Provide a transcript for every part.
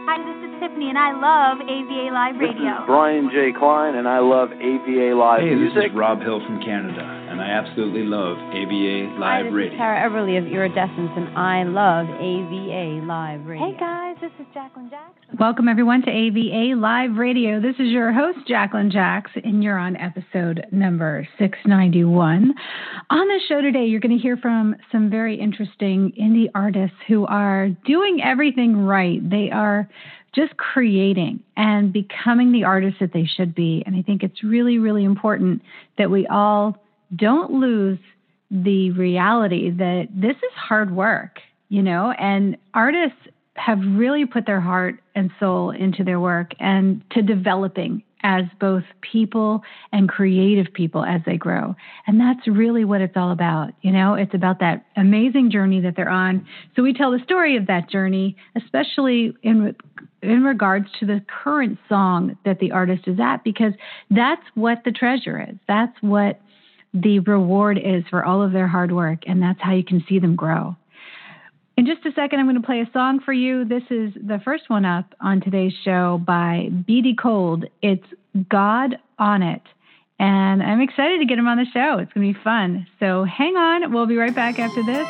Hi, this is Tiffany, and I love AVA Live Radio. This is Brian J. Klein, and I love AVA Live Music. Hey, this is Rob Hill from Canada, and I absolutely love AVA Live Radio. Hi, this is Tara Everly of Iridescence, and I love AVA Live Radio. Hey, guys, this is Jacqueline Jackson. Welcome, everyone, to AVA Live Radio. This is your host, Jacqueline Jackson, and you're on episode number 691. On the show today, you're going to hear from some very interesting indie artists who are doing everything right. They are just creating and becoming the artists that they should be. And I think it's really, really important that we all don't lose the reality that this is hard work, and artists have really put their heart and soul into their work and to developing as both people and creative people as they grow. And that's really what it's all about. It's about that amazing journey that they're on. So we tell the story of that journey, especially in regards to the current song that the artist is at, because that's what the treasure is. That's what the reward is for all of their hard work. And that's how you can see them grow. In just a second, I'm going to play a song for you. This is the first one up on today's show by B.D. Cold. It's God on It. And I'm excited to get him on the show. It's going to be fun. So hang on. We'll be right back after this.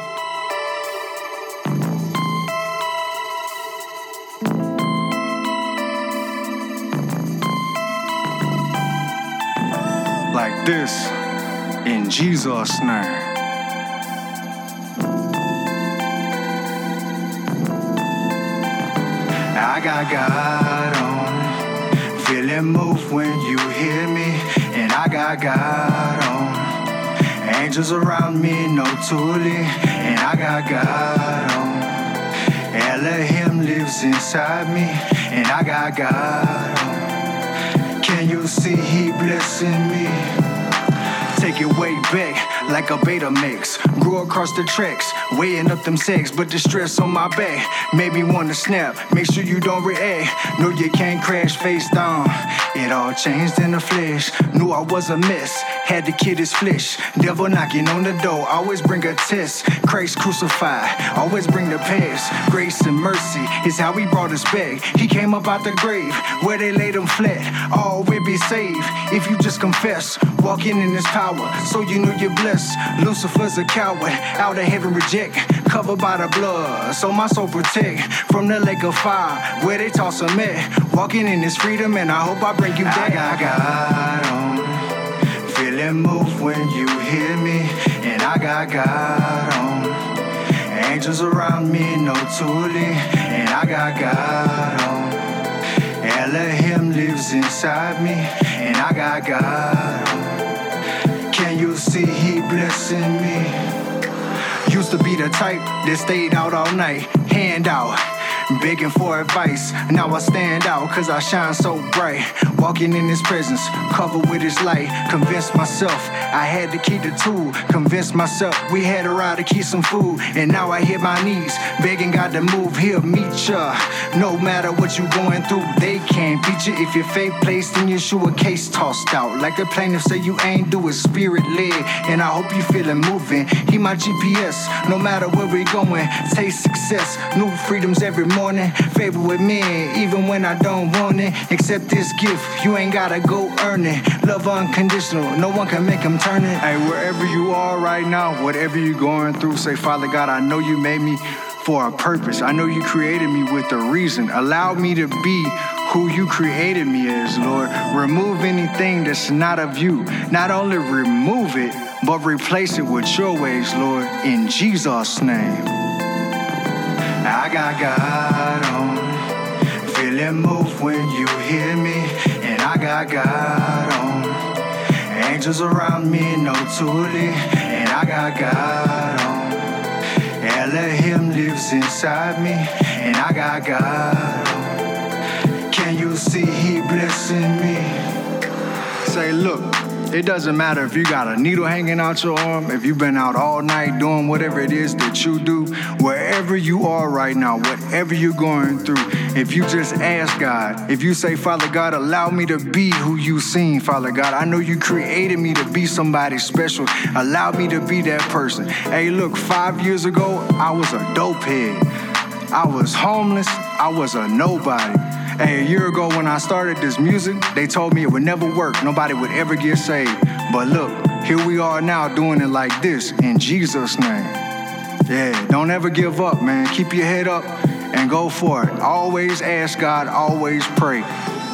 Like this, in Jesus' name. I got God on, feeling move when you hear me, and I got God on, angels around me, no toolie, and I got God on, Elohim lives inside me, and I got God on, can you see he blessing me? Take it way back like a beta mix. Grew across the tracks, weighing up them sacks, but the stress on my back made me want to snap. Make sure you don't react. No, you can't crash face down. It all changed in the flesh. Knew I was a mess. Had to kid his flesh. Devil knocking on the door. Always bring a test. Christ crucified. Always bring the past. Grace and mercy is how he brought us back. He came up out the grave where they laid him flat. All will be saved if you just confess. Walking in his power, so you know you're blessed. Lucifer's a coward, out of heaven reject. Covered by the blood, so my soul protect. From the lake of fire, where they toss him at. Walking in his freedom, and I hope I bring you back. I got God on, feeling move when you hear me, and I got God on. Angels around me, no toolie, and I got God on. Elohim lives inside me, and I got God on. Can you see he blessing me? Used to be the type that stayed out all night, hand out, begging for advice. Now I stand out cause I shine so bright. Walking in his presence, covered with his light. Convinced myself I had to keep the tool. Convinced myself we had to ride to keep some food. And now I hit my knees, begging God to move. He'll meet ya, no matter what you going through. They can't beat you if your faith placed in Yeshua. Case tossed out, like the plaintiff say you ain't do it. Spirit led, and I hope you feeling moving. He my GPS, no matter where we going. Taste success, new freedoms every morning. Favor with men, even when I don't want it. Accept this gift, you ain't gotta go earn it. Love unconditional, no one can make him turn it. Hey, wherever you are right now, whatever you going through, say, Father God, I know you made me for a purpose. I know you created me with a reason. Allow me to be who you created me as, Lord. Remove anything that's not of you. Not only remove it, but replace it with your ways, Lord, in Jesus' name. I got God on, feeling move when you hear me, and I got God on. Angels around me, no toolie, and I got God on. Elohim lives inside me, and I got God on. Can you see he blessing me? Say, look, it doesn't matter if you got a needle hanging out your arm, if you've been out all night doing whatever it is that you do, wherever you are right now, whatever you're going through, if you just ask God, if you say, Father God, allow me to be who you seen, Father God. I know you created me to be somebody special. Allow me to be that person. Hey, look, 5 years ago, I was a dope head. I was homeless, I was a nobody. Hey, a year ago when I started this music, they told me it would never work, nobody would ever get saved. But look, here we are now doing it like this, in Jesus' name. Yeah, don't ever give up, man. Keep your head up and go for it. Always ask God, always pray.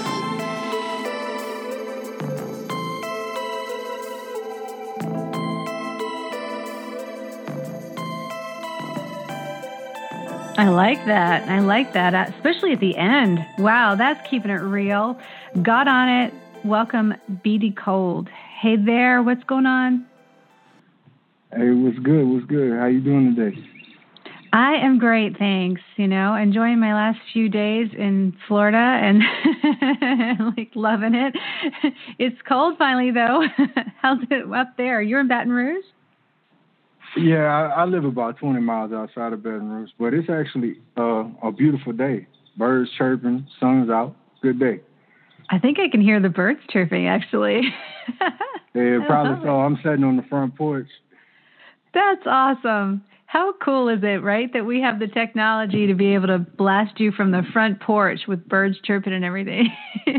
I like that. I like that, especially at the end. Wow, that's keeping it real. Got on it. Welcome, BD Cold. Hey there, what's going on? Hey, what's good? What's good? How you doing today? I am great, thanks. You know, enjoying my last few days in Florida and like loving it. It's cold finally, though. How's it up there? You're in Baton Rouge? Yeah, I live about 20 miles outside of Baton Rouge, but it's actually a beautiful day. Birds chirping, sun's out. Good day. I think I can hear the birds chirping, actually. Yeah, probably so. I'm sitting on the front porch. That's awesome. How cool is it, right, that we have the technology to be able to blast you from the front porch with birds chirping and everything?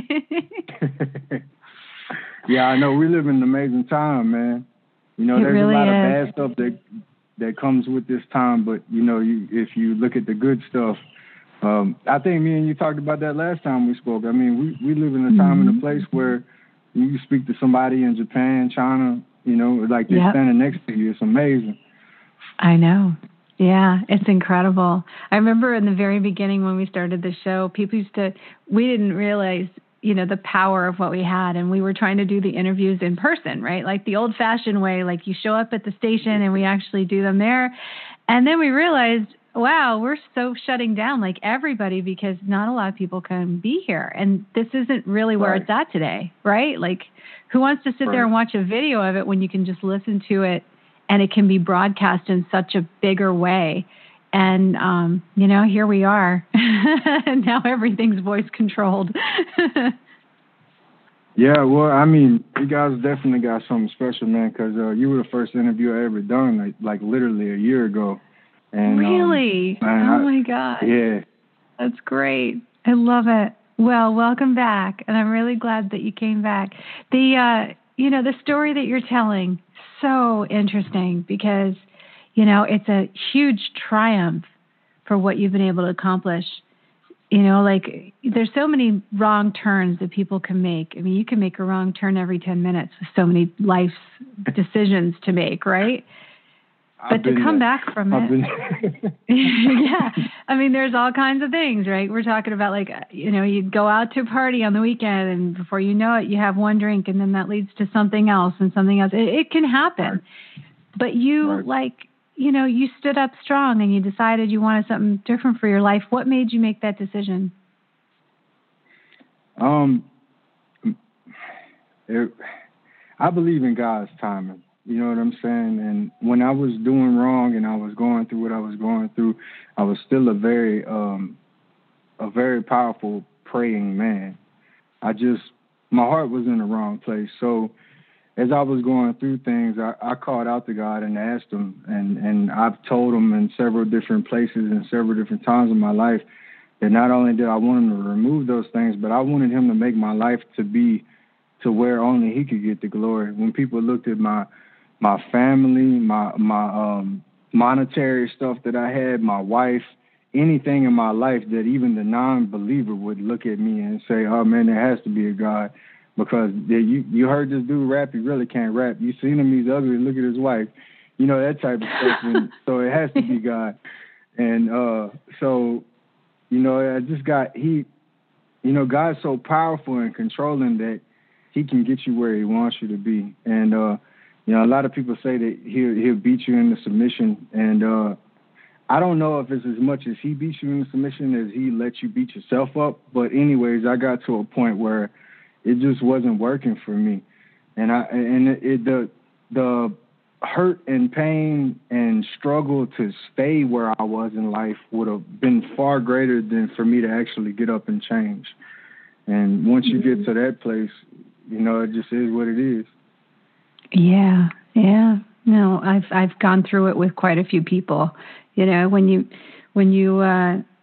Yeah, I know. We live in an amazing time, man. You know, there's really a lot of bad stuff that comes with this time, but, you know, if you look at the good stuff, I think me and you talked about that last time we spoke. I mean, we live in a time and a place where you speak to somebody in Japan, China, you know, like they're standing next to you. It's amazing. I know. Yeah, it's incredible. I remember in the very beginning when we started the show, we didn't realize, you know, the power of what we had. And we were trying to do the interviews in person, right? Like the old fashioned way, like you show up at the station and we actually do them there. And then we realized, wow, we're so shutting down like everybody because not a lot of people can be here. And this isn't really where it's at today, right? Like who wants to sit there and watch a video of it when you can just listen to it and it can be broadcast in such a bigger way? And, you know, here we are. And now everything's voice controlled. Yeah, well, I mean, you guys definitely got something special, man, because you were the first interview I ever done, like literally a year ago. And, really? Oh, my God. Yeah. That's great. I love it. Well, welcome back. And I'm really glad that you came back. The story that you're telling, so interesting because, you know, it's a huge triumph for what you've been able to accomplish. You know, like there's so many wrong turns that people can make. I mean, you can make a wrong turn every 10 minutes with so many life's decisions to make, right? But to come back from it, yeah, I mean, there's all kinds of things, right? We're talking about like, you know, you go out to a party on the weekend and before you know it, you have one drink and then that leads to something else and something else. It can happen. But you you know, you stood up strong and you decided you wanted something different for your life. What made you make that decision? I believe in God's timing. You know what I'm saying? And when I was doing wrong and I was going through what I was going through, I was still a very powerful praying man. My heart was in the wrong place. So as I was going through things, I called out to God and asked him, and I've told him in several different places and several different times in my life that not only did I want him to remove those things, but I wanted him to make my life to be to where only he could get the glory. When people looked at my family, my monetary stuff that I had, my wife, anything in my life that even the non-believer would look at me and say, oh, man, there has to be a God. Because you heard this dude rap, he really can't rap. You seen him, he's ugly, look at his wife. You know, that type of stuff. And so it has to be God. And so, you know, God's so powerful and controlling that he can get you where he wants you to be. And, you know, a lot of people say that he'll beat you into submission. And I don't know if it's as much as he beats you into submission as he lets you beat yourself up. But anyways, I got to a point where it just wasn't working for me. And the hurt and pain and struggle to stay where I was in life would have been far greater than for me to actually get up and change. And once you get to that place, you know, it just is what it is. Yeah. No, I've gone through it with quite a few people. You know, when you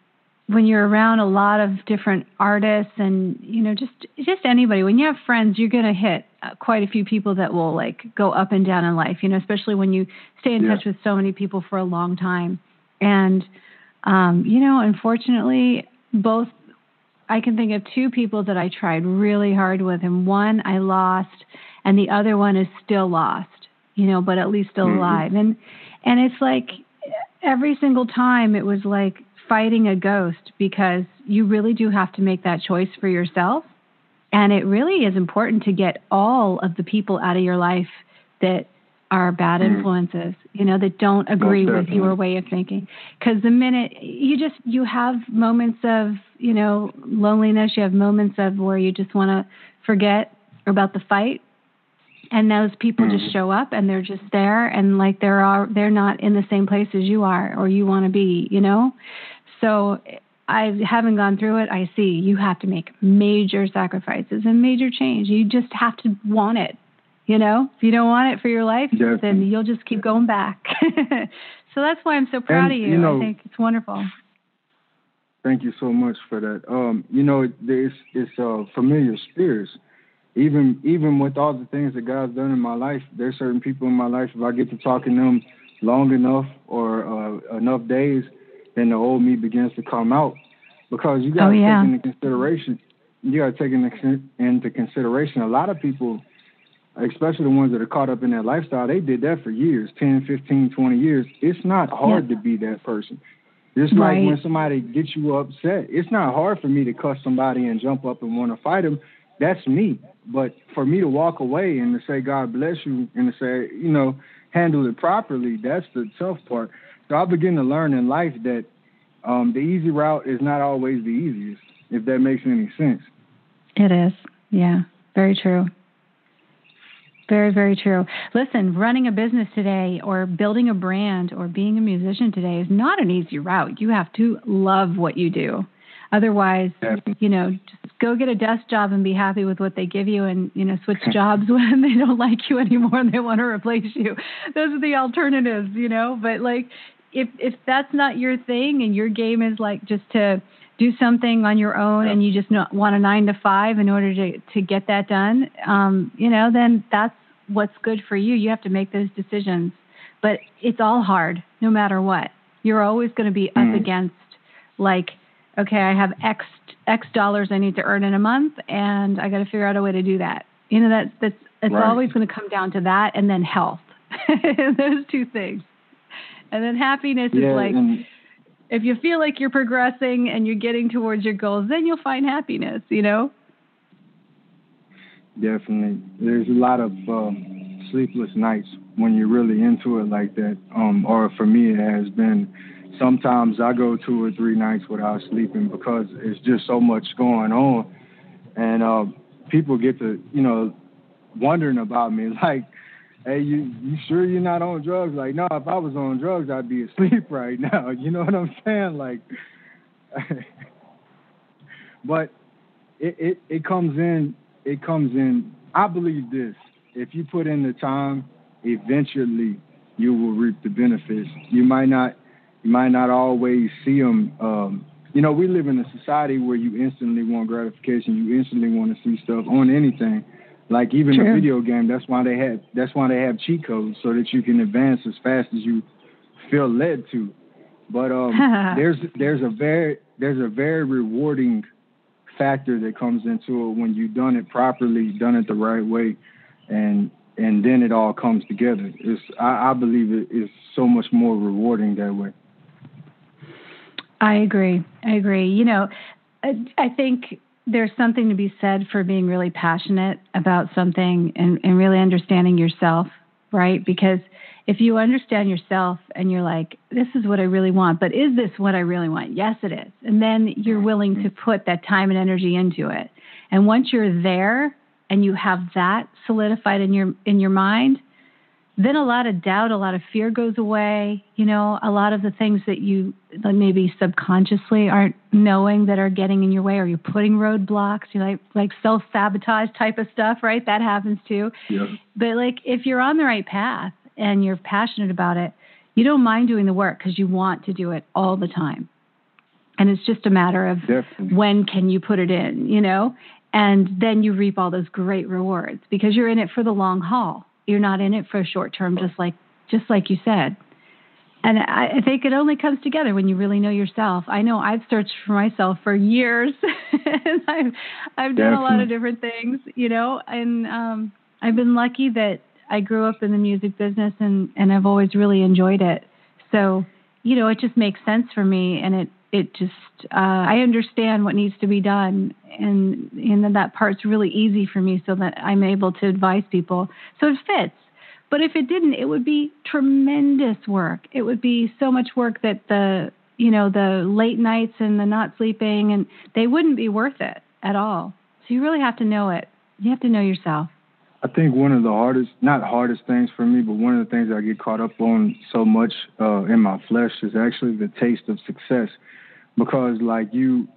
when you're around a lot of different artists and, you know, just anybody, when you have friends, you're going to hit quite a few people that will like go up and down in life, you know, especially when you stay in touch with so many people for a long time. And, you know, unfortunately, I can think of two people that I tried really hard with, and one I lost and the other one is still lost, you know, but at least still alive. And it's like every single time it was like fighting a ghost, because you really do have to make that choice for yourself. And it really is important to get all of the people out of your life that are bad influences, you know, that don't agree with your way of thinking. Because the minute you have moments of, you know, loneliness, you have moments of where you just want to forget about the fight. And those people just show up and they're just there, and like they're not in the same place as you are or you want to be, you know? So I haven't gone through it. I see you have to make major sacrifices and major change. You just have to want it, you know? If you don't want it for your life, then you'll just keep going back. So that's why I'm so proud of you. You know, I think it's wonderful. Thank you so much for that. You know, it's familiar spirits. Even with all the things that God's done in my life, there's certain people in my life, if I get to talking to them long enough or enough days, then the old me begins to come out. Because you got to take into consideration, a lot of people, especially the ones that are caught up in that lifestyle, they did that for years, 10, 15, 20 years. It's not hard to be that person. Just like when somebody gets you upset, it's not hard for me to cuss somebody and jump up and want to fight them. That's me. But for me to walk away and to say, God bless you, and to say, you know, handle it properly, that's the tough part. So I begin to learn in life that the easy route is not always the easiest, if that makes any sense. It is. Yeah, very true. Very, very true. Listen, running a business today or building a brand or being a musician today is not an easy route. You have to love what you do. Otherwise, you know, just go get a desk job and be happy with what they give you, and, you know, switch jobs when they don't like you anymore and they want to replace you. Those are the alternatives, you know. But like, if that's not your thing and your game is like just to do something on your own and you just want a 9 to 5 in order to get that done, you know, then that's what's good for you. You have to make those decisions. But it's all hard, no matter what. You're always going to be up against, like, okay, I have X dollars I need to earn in a month, and I got to figure out a way to do that. You know, it's always going to come down to that, and then health. Those two things. And then happiness is like, if you feel like you're progressing and you're getting towards your goals, then you'll find happiness, you know? Definitely. There's a lot of sleepless nights when you're really into it like that. Or for me, it has been. Sometimes I go 2 or 3 nights without sleeping because it's just so much going on. And people get to, you know, wondering about me, like, hey, you sure you're not on drugs? Like, no, if I was on drugs, I'd be asleep right now. You know what I'm saying? Like, but it comes in. I believe this. If you put in the time, eventually you will reap the benefits. You might not always see them. You know, we live in a society where you instantly want gratification. You instantly want to see stuff on anything. Like even a video game, that's why they have cheat codes, so that you can advance as fast as you feel led to. But there's a very rewarding factor that comes into it when you've done it properly, done it the right way, and then it all comes together. I believe it is so much more rewarding that way. I agree. You know, I think there's something to be said for being really passionate about something and really understanding yourself, right? Because if you understand yourself and you're like, this is what I really want, but is this what I really want? Yes, it is. And then you're willing to put that time and energy into it. And once you're there and you have that solidified in your mind, then a lot of doubt, a lot of fear goes away. You know, a lot of the things that you maybe subconsciously aren't knowing that are getting in your way, or you're putting roadblocks, you like self-sabotage type of stuff, right? That happens too. Yeah. But like if you're on the right path and you're passionate about it, you don't mind doing the work because you want to do it all the time. And it's just a matter of when can you put it in, you know? And then you reap all those great rewards because you're in it for the long haul. You're not in it for a short term, just like you said. And I think it only comes together when you really know yourself. I know I've searched for myself for years. And I've done a lot of different things, you know, and I've been lucky that I grew up in the music business and I've always really enjoyed it. So, you know, it just makes sense for me, and it just I understand what needs to be done, and then that part's really easy for me so that I'm able to advise people. So it fits. But if it didn't, it would be tremendous work. It would be so much work that the late nights and the not sleeping, and they wouldn't be worth it at all. So you really have to know it. You have to know yourself. I think one of the not hardest things for me, but one of the things I get caught up on so much in my flesh is actually the taste of success. Because like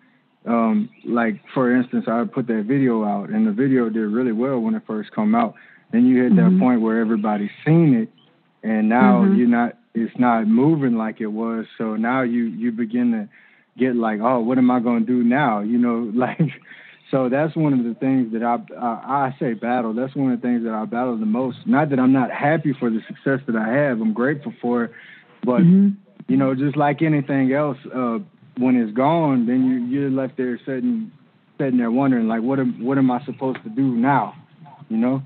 for instance, I put that video out, and the video did really well when it first come out. Then you hit that point where everybody's seen it, and now it's not moving like it was. So now you begin to get like, oh, what am I going to do now? You know, like, so that's one of the things that I say battle. That's one of the things that I battle the most. Not that I'm not happy for the success that I have. I'm grateful for it. But, you know, just like anything else, when it's gone, then you're left there sitting there wondering, like, what am I supposed to do now? You know?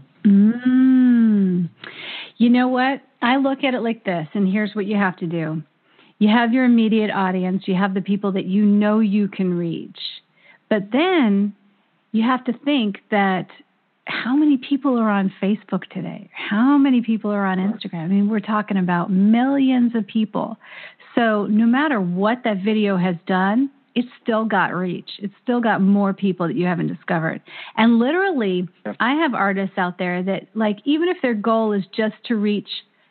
You know what? I look at it like this, and here's what you have to do. You have your immediate audience. You have the people that you know you can reach. But then you have to think that how many people are on Facebook today? How many people are on Instagram? I mean, we're talking about millions of people. So no matter what that video has done, it's still got reach. It's still got more people that you haven't discovered. And literally, I have artists out there that, like, even if their goal is just to reach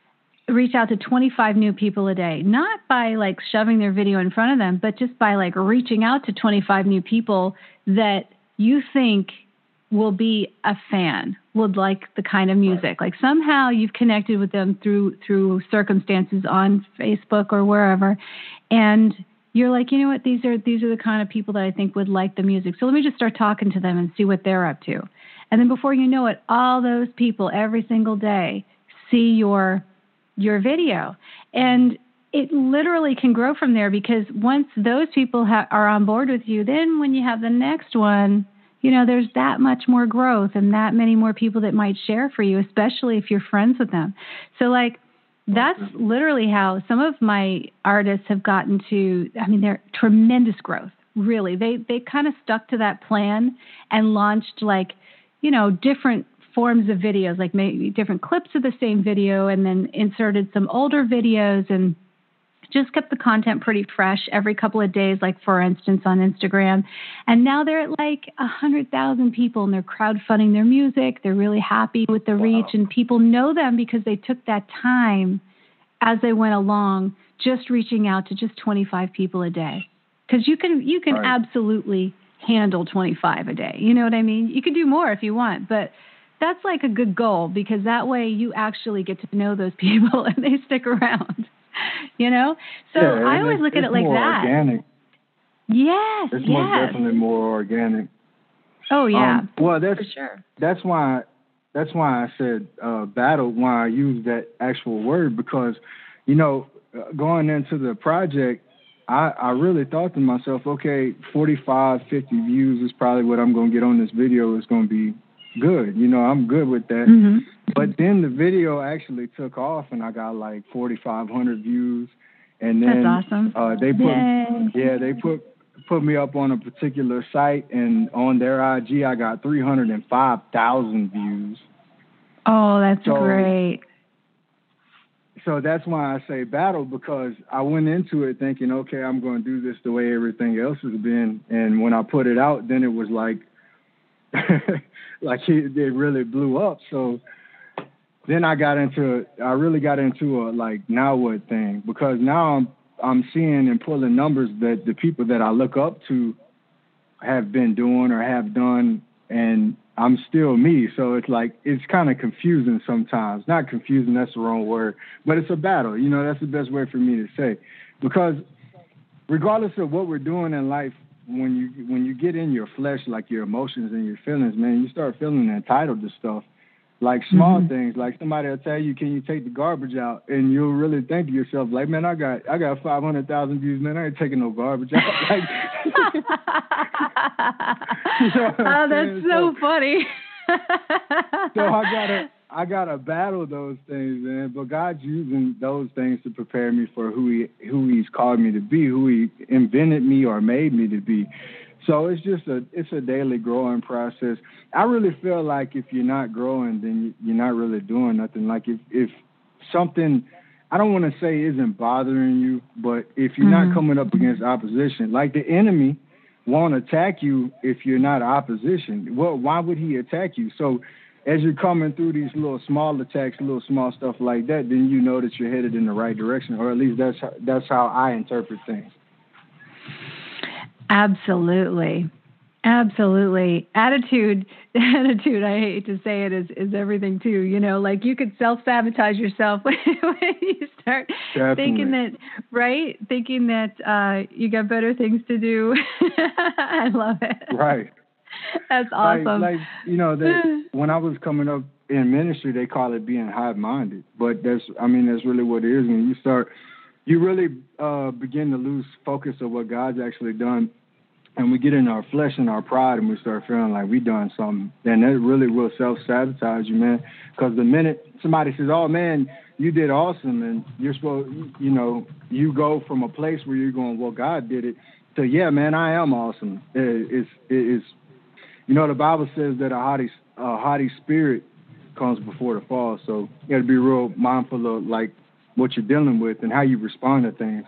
out to 25 new people a day, not by like shoving their video in front of them, but just by like reaching out to 25 new people that you think will be a fan, would like the kind of music. Like somehow you've connected with them through circumstances on Facebook or wherever, and you're like, you know what, these are the kind of people that I think would like the music. So let me just start talking to them and see what they're up to. And then before you know it, all those people every single day see your video. And it literally can grow from there, because once those people are on board with you, then when you have the next one, you know, there's that much more growth and that many more people that might share for you, especially if you're friends with them. So like, that's literally how some of my artists have gotten to, I mean, they're tremendous growth, really. They kind of stuck to that plan and launched like, you know, different forms of videos, like maybe different clips of the same video, and then inserted some older videos and just kept the content pretty fresh every couple of days, like for instance on Instagram. And now they're at like 100,000 people, and they're crowdfunding their music. They're really happy with the reach, and people know them because they took that time as they went along, just reaching out to just 25 people a day. Because you can absolutely handle 25 a day. You know what I mean? You can do more if you want, but that's like a good goal, because that way you actually get to know those people and they stick around. You know? So yeah, I always look at it like that. Organic. Yes. It's most definitely more organic. Oh yeah. Well, that's for sure. That's why I said battle, why I use that actual word, because, you know, going into the project, I really thought to myself, okay, 45, 50 views is probably what I'm going to get on this video. Is going to be good. You know, I'm good with that. Mm-hmm. But then the video actually took off, and I got like 4,500 views. And then that's awesome. They put me up on a particular site, and on their IG, I got 305,000 views. Oh, that's great. So that's why I say battle, because I went into it thinking, okay, I'm going to do this the way everything else has been. And when I put it out, then it was like, it really blew up. So then I really got into a like now what thing, because now I'm seeing and pulling numbers that the people that I look up to have been doing or have done, and I'm still me. So it's like, it's kind of confusing sometimes. Not confusing, that's the wrong word, but it's a battle. You know, that's the best way for me to say, because regardless of what we're doing in life, when you get in your flesh, like your emotions and your feelings, man, you start feeling entitled to stuff. Like small things, like somebody will tell you, "Can you take the garbage out?" And you'll really think to yourself, like, "Man, I got 500,000 views, man. I ain't taking no garbage out." Like, you know oh, that's so funny. So I gotta battle those things, man. But God's using those things to prepare me for who He's called me to be, who He invented me or made me to be. So it's just a daily growing process. I really feel like if you're not growing, then you're not really doing nothing. Like if something, I don't want to say isn't bothering you, but if you're not coming up against opposition, like the enemy won't attack you if you're not opposition. Well, why would he attack you? So as you're coming through these little small attacks, little small stuff like that, then you know that you're headed in the right direction, or at least that's how I interpret things. Absolutely. Attitude, I hate to say it, is everything too. You know, like you could self-sabotage yourself when you start thinking that you got better things to do. I love it. Right. That's awesome. Like you know, when I was coming up in ministry, they call it being high-minded. But that's really what it is. When you really begin to lose focus of what God's actually done. And we get in our flesh and our pride and we start feeling like we done something, then that really will self-sabotage you, man. Because the minute somebody says, "Oh, man, you did awesome," and you're supposed, you know, you go from a place where you're going, "Well, God did it," to, "Yeah, man, I am awesome." It is, you know, the Bible says that a haughty spirit comes before the fall. So you got to be real mindful of, like, what you're dealing with and how you respond to things.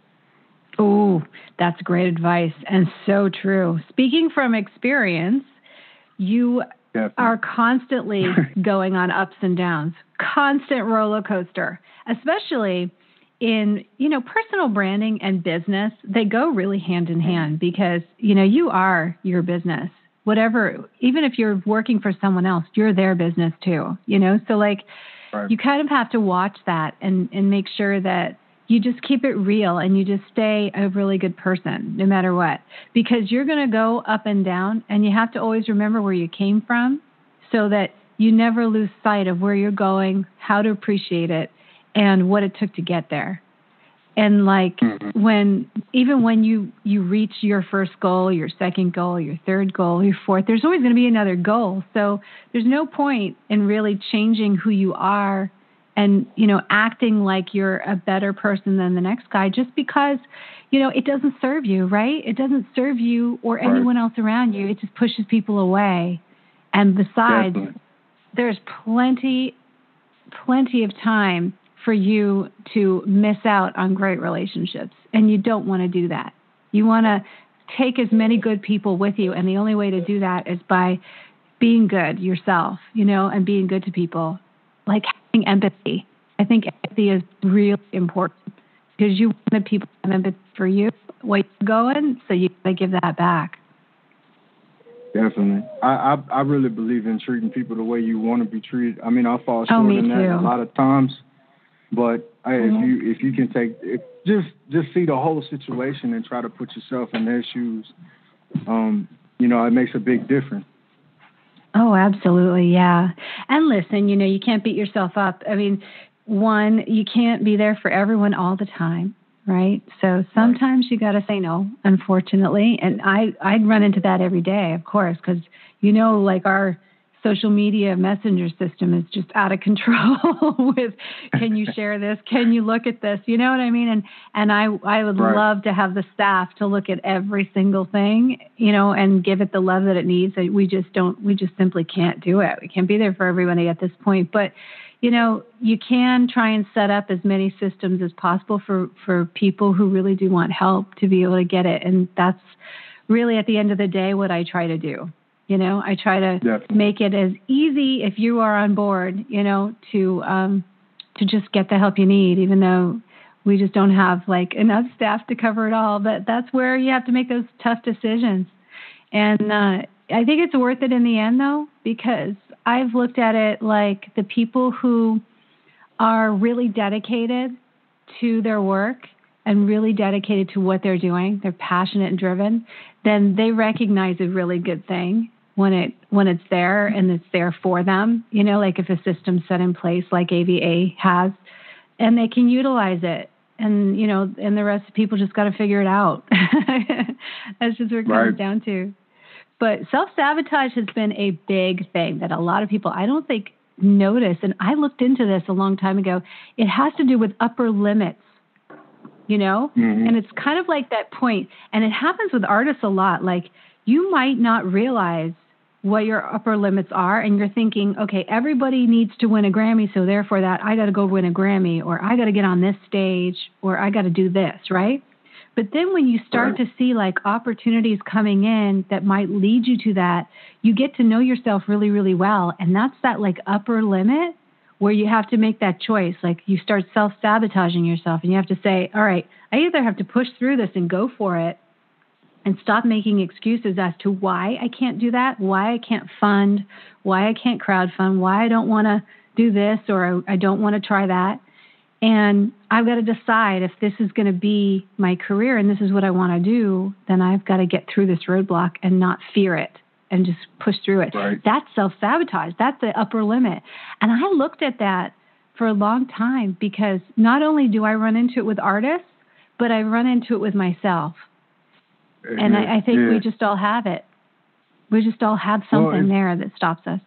Oh, that's great advice and so true. Speaking from experience, you are constantly going on ups and downs, constant roller coaster, especially in, you know, personal branding and business. They go really hand in hand because, you know, you are your business. Whatever, even if you're working for someone else, you're their business too, you know? So like you kind of have to watch that and make sure that you just keep it real and you just stay a really good person no matter what, because you're going to go up and down and you have to always remember where you came from so that you never lose sight of where you're going, how to appreciate it, and what it took to get there. And like when you reach your first goal, your second goal, your third goal, your fourth, there's always going to be another goal. So there's no point in really changing who you are and, you know, acting like you're a better person than the next guy just because, you know, it doesn't serve you, right? It doesn't serve you or anyone else around you. It just pushes people away. And besides, there's plenty of time for you to miss out on great relationships. And you don't want to do that. You want to take as many good people with you. And the only way to do that is by being good yourself, you know, and being good to people. Like having empathy. I think empathy is really important because you want the people to have empathy for you, where you're going, so you got to give that back. Definitely. I really believe in treating people the way you want to be treated. I mean, I fall short in that a lot of times. But if you can just see the whole situation and try to put yourself in their shoes, you know, it makes a big difference. Oh, absolutely, yeah. And listen, you know, you can't beat yourself up. I mean, one, you can't be there for everyone all the time, right? So sometimes you got to say no, unfortunately. And I'd run into that every day, of course, because, you know, like our social media messenger system is just out of control with, can you share this? Can you look at this? You know what I mean? And I would love to have the staff to look at every single thing, you know, and give it the love that it needs. We just simply can't do it. We can't be there for everybody at this point. But, you know, you can try and set up as many systems as possible for people who really do want help to be able to get it. And that's really at the end of the day what I try to do. You know, I try to make it as easy if you are on board, you know, to just get the help you need, even though we just don't have like enough staff to cover it all. But that's where you have to make those tough decisions. And I think it's worth it in the end, though, because I've looked at it like the people who are really dedicated to their work and really dedicated to what they're doing, they're passionate and driven, then they recognize a really good thing when it's there and it's there for them, you know, like if a system's set in place like AVA has, and they can utilize it. And, you know, and the rest of people just got to figure it out. That's just what it comes down to. But self-sabotage has been a big thing that a lot of people, I don't think, notice. And I looked into this a long time ago. It has to do with upper limits, you know? Mm-hmm. And it's kind of like that point. And it happens with artists a lot. Like, you might not realize what your upper limits are, and you're thinking, okay, everybody needs to win a Grammy, so therefore that I got to go win a Grammy, or I got to get on this stage, or I got to do this, right? But then when you start to see like opportunities coming in that might lead you to that, you get to know yourself really, really well, and that's that like upper limit where you have to make that choice. Like, you start self-sabotaging yourself, and you have to say, all right, I either have to push through this and go for it, and stop making excuses as to why I can't do that, why I can't fund, why I can't crowdfund, why I don't want to do this, or I don't want to try that. And I've got to decide if this is going to be my career and this is what I want to do, then I've got to get through this roadblock and not fear it and just push through it. Right. That's self-sabotage. That's the upper limit. And I looked at that for a long time, because not only do I run into it with artists, but I run into it with myself. And I think we just all have it. We just all have something there that stops us.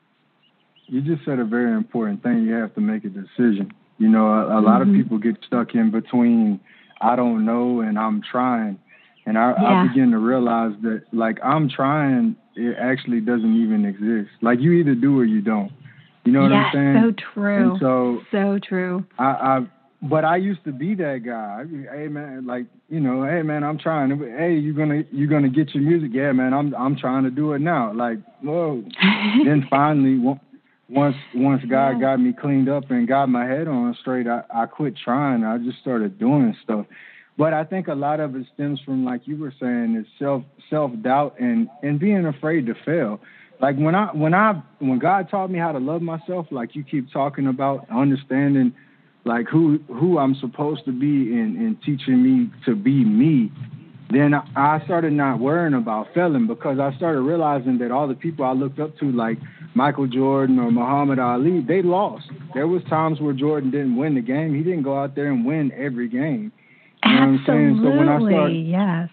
You just said a very important thing. You have to make a decision. You know, a lot of people get stuck in between I don't know and I'm trying. And I begin to realize that, like, I'm trying, it actually doesn't even exist. Like, you either do or you don't. You know what I'm saying? So true. And so true. But I used to be that guy. Hey man, like, you know, hey man, I'm trying. Hey, you gonna get your music? Yeah, man, I'm trying to do it now. Like, whoa. Then finally, once God got me cleaned up and got my head on straight, I quit trying. I just started doing stuff. But I think a lot of it stems from, like you were saying, is self-doubt and being afraid to fail. Like when God taught me how to love myself, like you keep talking about, understanding like who I'm supposed to be and teaching me to be me, then I started not worrying about failing, because I started realizing that all the people I looked up to, like Michael Jordan or Muhammad Ali, they lost. There was times where Jordan didn't win the game. He didn't go out there and win every game. You know what I'm saying? So when I started, yes.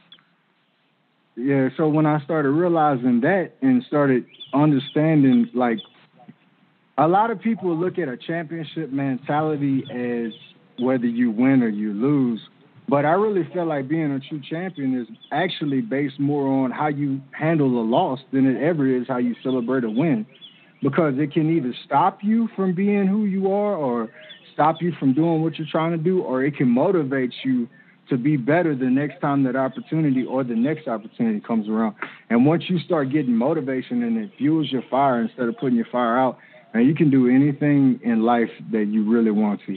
Yeah, so when I started realizing that and started understanding, like, a lot of people look at a championship mentality as whether you win or you lose. But I really feel like being a true champion is actually based more on how you handle a loss than it ever is how you celebrate a win. Because it can either stop you from being who you are, or stop you from doing what you're trying to do, or it can motivate you to be better the next time that opportunity or the next opportunity comes around. And once you start getting motivation and it fuels your fire instead of putting your fire out, and you can do anything in life that you really want to.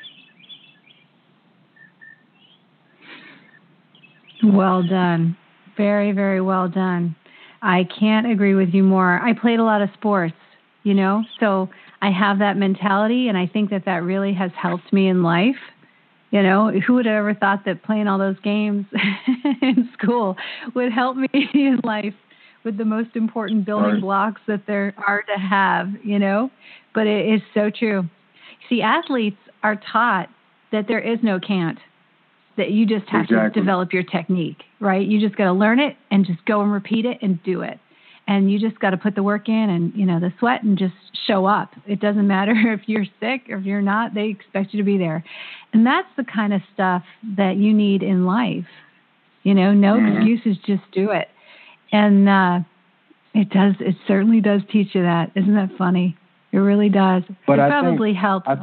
Well done. Very, very well done. I can't agree with you more. I played a lot of sports, you know, so I have that mentality, and I think that really has helped me in life. You know, who would have ever thought that playing all those games in school would help me in life with the most important building blocks that there are to have, you know? But it is so true. See, athletes are taught that there is no can't, that you just have to develop your technique, right? You just got to learn it and just go and repeat it and do it. And you just got to put the work in and, you know, the sweat, and just show up. It doesn't matter if you're sick or if you're not, they expect you to be there. And that's the kind of stuff that you need in life. You know, no excuses, just do it. And it certainly does teach you that. Isn't that funny? It really does. But it probably helps a lot.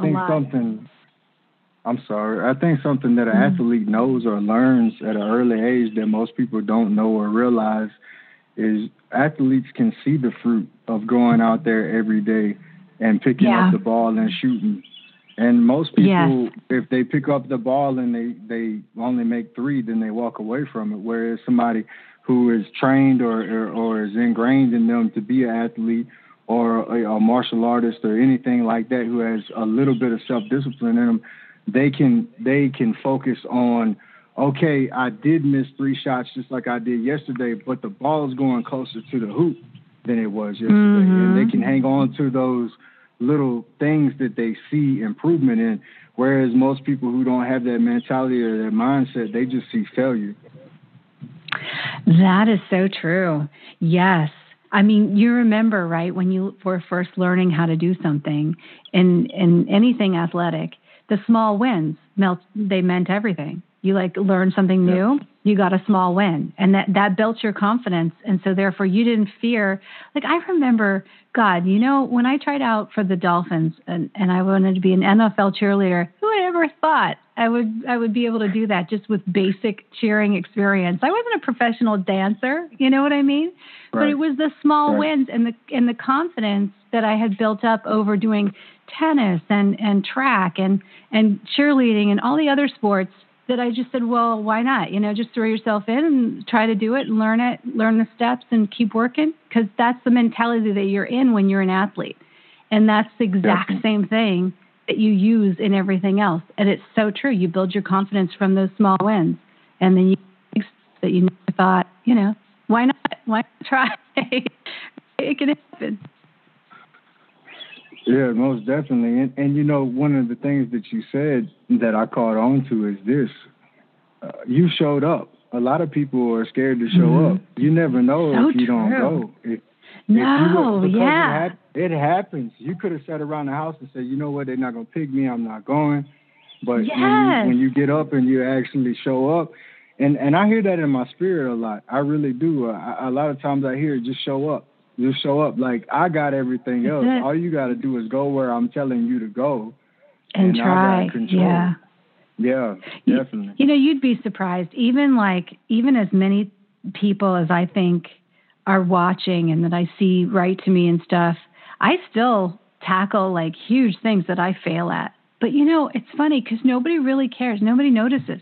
I think something that an athlete knows or learns at an early age that most people don't know or realize is athletes can see the fruit of going out there every day and picking up the ball and shooting. And most people, if they pick up the ball and they only make 3, then they walk away from it. Whereas somebody who is trained or is ingrained in them to be an athlete or a martial artist or anything like that, who has a little bit of self-discipline in them, they can focus on, okay, I did miss 3 shots just like I did yesterday, but the ball is going closer to the hoop than it was yesterday. And they can hang on to those little things that they see improvement in, whereas most people who don't have that mentality or that mindset, they just see failure. That is so true. Yes. I mean, you remember, right, when you were first learning how to do something in anything athletic, the small wins, they meant everything. You learned something new, you got a small win, and that built your confidence. And so therefore you didn't fear. I remember, God, when I tried out for the Dolphins and I wanted to be an NFL cheerleader, who had ever thought I would be able to do that just with basic cheering experience? I wasn't a professional dancer, you know what I mean? Right. But it was the small wins and the confidence that I had built up over doing tennis and track and cheerleading and all the other sports, that I just said, well, why not? Just throw yourself in and try to do it and learn the steps and keep working, because that's the mentality that you're in when you're an athlete. And that's the exact same thing that you use in everything else. And it's so true. You build your confidence from those small wins. And then that you never thought, why not? Why not try? It can happen. Yeah, most definitely. And one of the things that you said that I caught on to is this. You showed up. A lot of people are scared to show up. You never know if you don't go. It happens. You could have sat around the house and said, you know what, they're not going to pick me, I'm not going. But when you get up and you actually show up, and I hear that in my spirit a lot. I really do. A lot of times I hear, just show up. Just show up. I got everything else. All you got to do is go where I'm telling you to go. And try. I got control. Yeah, definitely. You'd be surprised. Even as many people as I think are watching and that I see write to me and stuff, I still tackle huge things that I fail at. But, it's funny because nobody really cares. Nobody notices.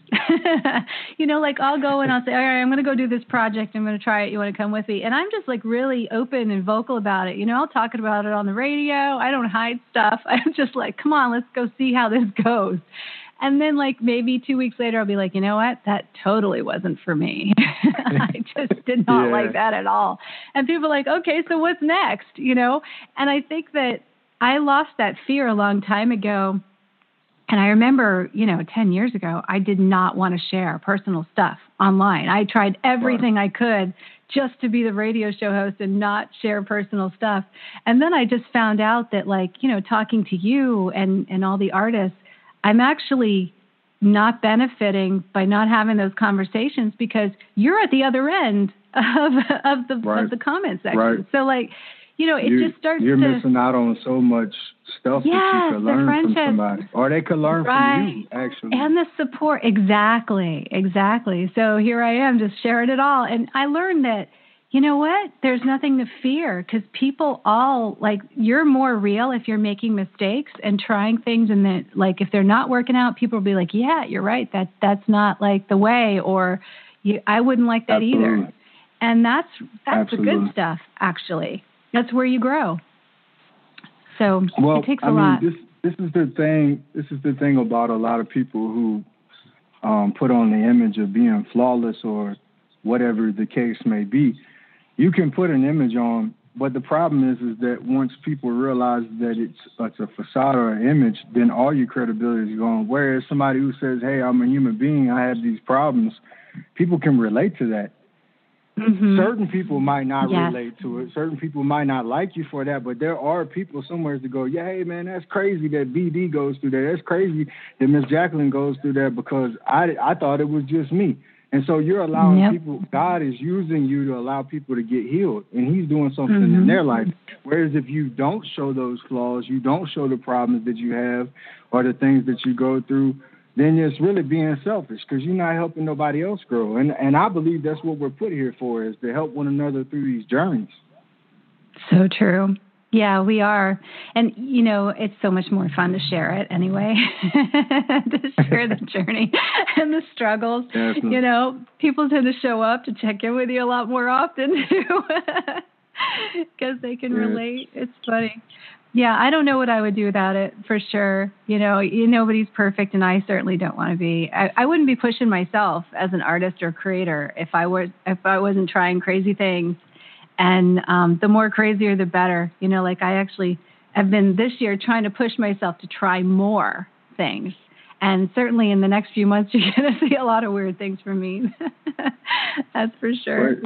I'll go and I'll say, all right, I'm going to go do this project. I'm going to try it. You want to come with me? And I'm just really open and vocal about it. I'll talk about it on the radio. I don't hide stuff. I'm just come on, let's go see how this goes. And then maybe 2 weeks later, I'll be like, you know what? That totally wasn't for me. I just did not like that at all. And people are like, okay, so what's next? And I think that I lost that fear a long time ago. And I remember, 10 years ago, I did not want to share personal stuff online. I tried everything I could just to be the radio show host and not share personal stuff. And then I just found out that talking to you and all the artists, I'm actually not benefiting by not having those conversations because you're at the other end of the comment section. Right. So it just starts you're missing out on so much stuff that you could learn from somebody. Or they could learn from you, actually. And the support. Exactly. So here I am just sharing it all. And I learned that, you know what? There's nothing to fear because people all, you're more real if you're making mistakes and trying things. And that, if they're not working out, people will be like, yeah, you're right. That's not the way. Or I wouldn't like that either. And that's the good stuff, actually. That's where you grow. So it takes a lot. This is the thing. This is the thing about a lot of people who put on the image of being flawless or whatever the case may be. You can put an image on, but the problem is that once people realize that it's a facade or an image, then all your credibility is gone. Whereas somebody who says, "Hey, I'm a human being. I have these problems," people can relate to that. Mm-hmm. Certain people might not relate to it. Certain people might not like you for that, but there are people somewhere to go, yeah, hey, man, that's crazy that BD goes through that. That's crazy that Miss Jacqueline goes through that because I thought it was just me. And so you're allowing people, God is using you to allow people to get healed, and he's doing something in their life. Whereas if you don't show those flaws, you don't show the problems that you have or the things that you go through, then it's really being selfish because you're not helping nobody else grow. And I believe that's what we're put here for, is to help one another through these journeys. So true. Yeah, we are. And, it's so much more fun to share it anyway, to share the journey and the struggles. Definitely. People tend to show up to check in with you a lot more often, too, because they can relate. It's funny. Yeah, I don't know what I would do without it, for sure. Nobody's perfect, and I certainly don't want to be. I wouldn't be pushing myself as an artist or creator if I wasn't trying crazy things. And the more crazier, the better. Like I actually have been this year trying to push myself to try more things. And certainly in the next few months, you're going to see a lot of weird things from me. That's for sure.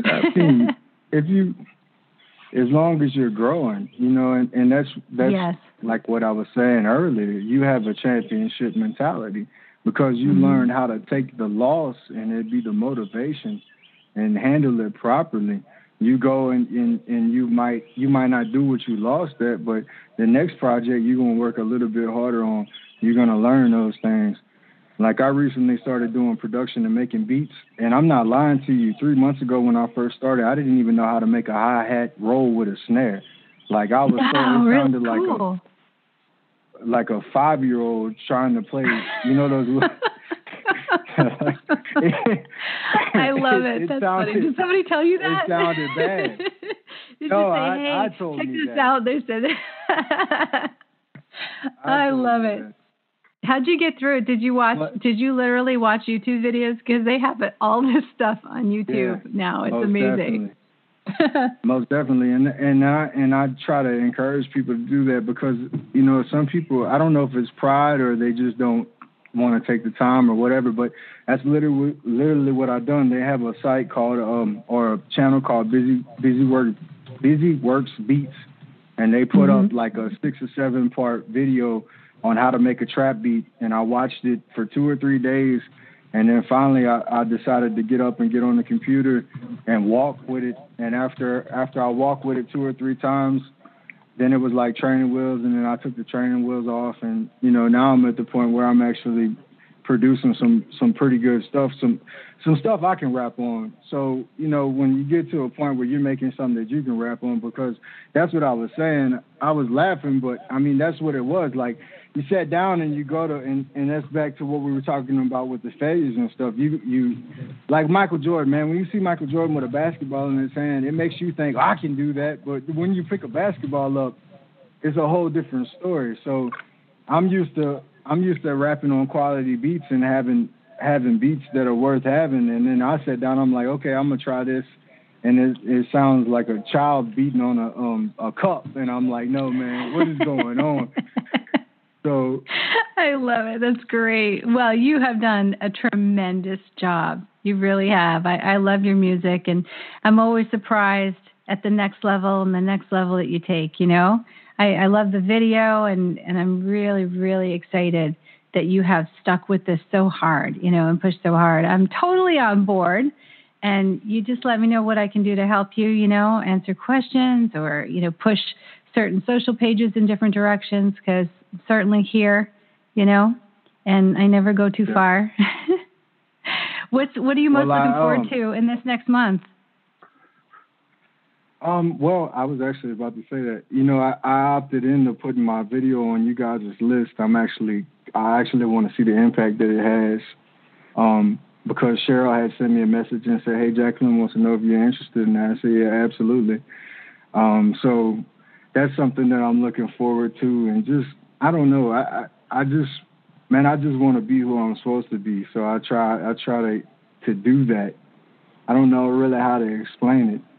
As long as you're growing, and that's yes. Like what I was saying earlier, you have a championship mentality because you learn how to take the loss and it be the motivation and handle it properly. You go and you might not do what you lost at, but the next project you're going to work a little bit harder on. You're going to learn those things. Like I recently started doing production and making beats, and I'm not lying to you. 3 months ago when I first started, I didn't even know how to make a hi-hat roll with a snare. Like I was sounded cool. like a 5-year-old trying to play, those. I love it. That's funny. Did somebody tell you that? It sounded bad. Did you say, hey, I told check you this that. out? They said I love it. That. How'd you get through it? Did you literally watch YouTube videos? Because they have all this stuff on YouTube now. It's amazing. Most definitely. And I try to encourage people to do that because, some people, I don't know if it's pride or they just don't want to take the time or whatever, but that's literally what I've done. They have a site called, or a channel called Busy Works Beats, and they put up like a 6 or 7 part video on how to make a trap beat, and I watched it for 2 or 3 days, and then finally I decided to get up and get on the computer and walk with it, and after I walked with it 2 or 3 times, then it was like training wheels, and then I took the training wheels off, and now I'm at the point where I'm actually producing some pretty good stuff, some stuff I can rap on. So, when you get to a point where you're making something that you can rap on, because that's what I was saying. I was laughing, but I mean, that's what it was. Like, you sat down and you go to, and that's back to what we were talking about with the failures and stuff. You like Michael Jordan, man, when you see Michael Jordan with a basketball in his hand, it makes you think, I can do that. But when you pick a basketball up, it's a whole different story. So I'm used to rapping on quality beats and having beats that are worth having. And then I sat down, I'm like, okay, I'm going to try this. And it sounds like a child beating on a cup. And I'm like, no, man, what is going on? So I love it. That's great. Well, you have done a tremendous job. You really have. I love your music, and I'm always surprised at the next level and the next level that you take, I love the video, and I'm really, really excited that you have stuck with this so hard, and pushed so hard. I'm totally on board, and you just let me know what I can do to help you, answer questions or, push certain social pages in different directions, because I'm certainly here, and I never go too far. What are you most looking forward to in this next month? Well, I was actually about to say that, I opted into putting my video on you guys' list. I actually want to see the impact that it has. Because Cheryl had sent me a message and said, hey, Jacqueline wants to know if you're interested in that. I said, yeah, absolutely. So that's something that I'm looking forward to. And just, I don't know. I just want to be who I'm supposed to be. So I try to do that. I don't know really how to explain it.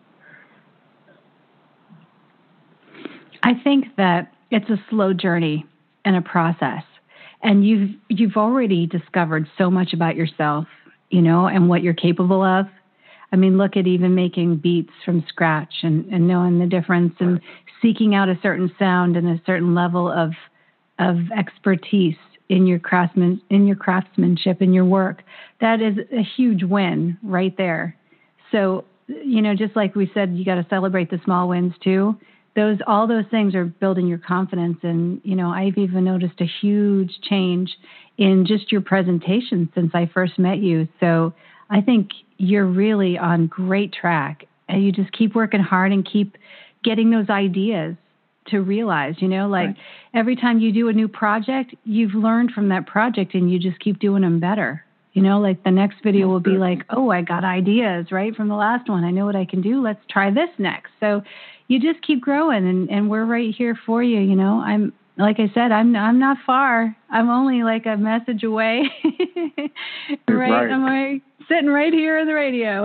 I think that it's a slow journey and a process, and you've already discovered so much about yourself, and what you're capable of. I mean, look at even making beats from scratch and knowing the difference and seeking out a certain sound and a certain level of expertise in your craftsmanship, in your work. That is a huge win right there. So, just like we said, you got to celebrate the small wins too. All those things are building your confidence. And, I've even noticed a huge change in just your presentation since I first met you. So I think you're really on great track, and you just keep working hard and keep getting those ideas to realize, every time you do a new project, you've learned from that project and you just keep doing them better. You know, like the next video will be like, oh, I got ideas, right, from the last one. I know what I can do. Let's try this next. So you just keep growing, and we're right here for you. You know, like I said, I'm not far. I'm only like a message away. Right? I'm like sitting right here on the radio.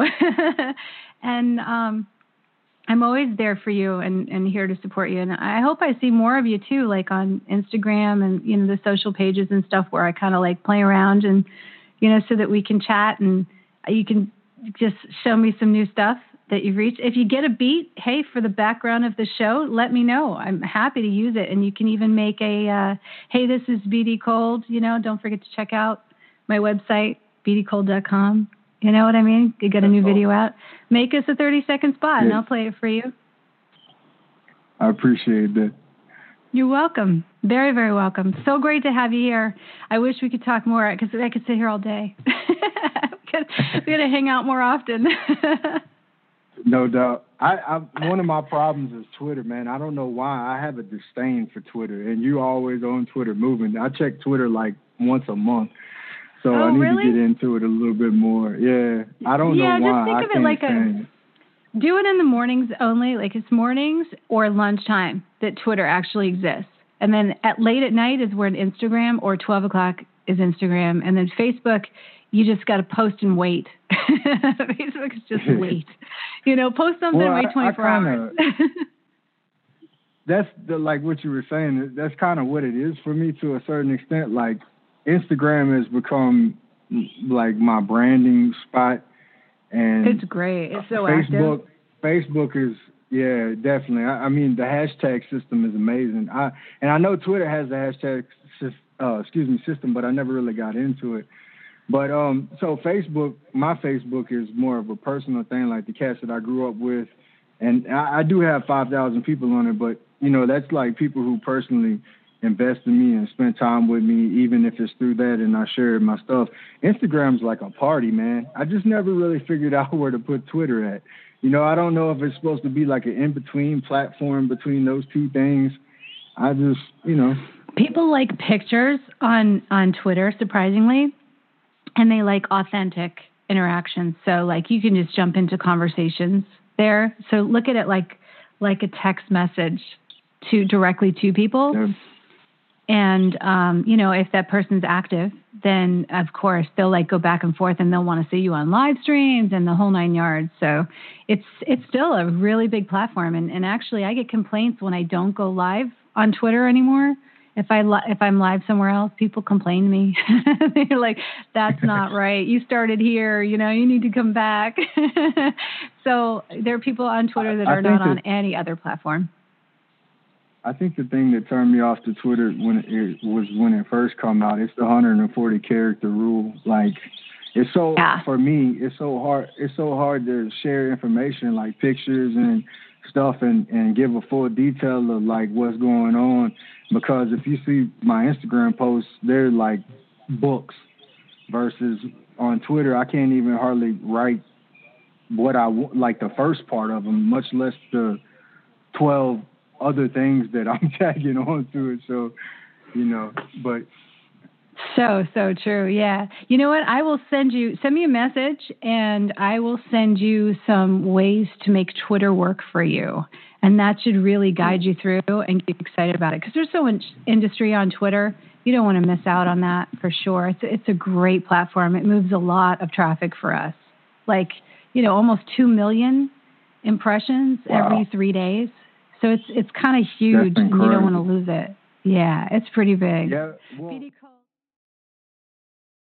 And I'm always there for you and here to support you. And I hope I see more of you too, like on Instagram and, you know, the social pages and stuff where I kind of like play around and, you know, so that we can chat and you can just show me some new stuff that you've reached. If you get a beat, hey, for the background of the show, let me know. I'm happy to use it. And you can even make a, hey, this is BD Cold. You know, don't forget to check out my website, bdcold.com. You know what I mean? You got a new video out. Make us a 30-second spot, and I'll play it for you. I appreciate that. You're welcome. Very, very welcome. So great to have you here. I wish we could talk more, because I could sit here all day. We got to hang out more often. No doubt. I one of my problems is Twitter, man. I don't know why. I have a disdain for Twitter, and you always on Twitter moving. I check Twitter like once a month. So I need to get into it a little bit more. Yeah. I don't know why. Yeah, just think of it like do it in the mornings only, like it's mornings or lunchtime that Twitter actually exists. And then late at night is where Instagram, or 12 o'clock is Instagram. And then Facebook, you just got to post and wait. Facebook is just wait. You know, post something and wait 24 hours. That's like what you were saying. That's kind of what it is for me to a certain extent. Like, Instagram has become like my branding spot, and it's great. It's so Facebook, active. Facebook is, yeah, definitely. I mean, the hashtag system is amazing. I know Twitter has the hashtag system, but I never really got into it. But so Facebook, my Facebook is more of a personal thing, like the cats that I grew up with, and I do have 5,000 people on it, but you know, that's like people who personally invest in me and spend time with me, even if it's through that and I share my stuff. Instagram's like a party, man. I just never really figured out where to put Twitter at. You know, I don't know if it's supposed to be like an in-between platform between those two things. I just, you know. People like pictures on Twitter, surprisingly, and they like authentic interactions. So, like, you can just jump into conversations there. So look at it like a text message directly to people. Yeah. And, you know, if that person's active, then, of course, they'll, like, go back and forth and they'll want to see you on live streams and the whole 9 yards. So it's still a really big platform. And actually, I get complaints when I don't go live on Twitter anymore. If I'm live somewhere else, people complain to me. They're like, that's not right. You started here, you know, you need to come back. So there are people on Twitter that are not on any other platform. I think the thing that turned me off to Twitter when it first came out, it's the 140 character rule. Like, it's so for me, it's so hard to share information like pictures and stuff and give a full detail of like what's going on, because if you see my Instagram posts, they're like books, versus on Twitter I can't even hardly write what I want, like the first part of them, much less the 12 other things that I'm tagging onto it. So, you know, but so true. Yeah. You know what? I will send me a message and I will send you some ways to make Twitter work for you. And that should really guide you through and get excited about it. Because there's so much industry on Twitter. You don't want to miss out on that for sure. It's a great platform. It moves a lot of traffic for us. Like, you know, almost 2 million impressions every 3 days. So it's kind of huge, and you don't want to lose it. Yeah, it's pretty big. Yeah. Well,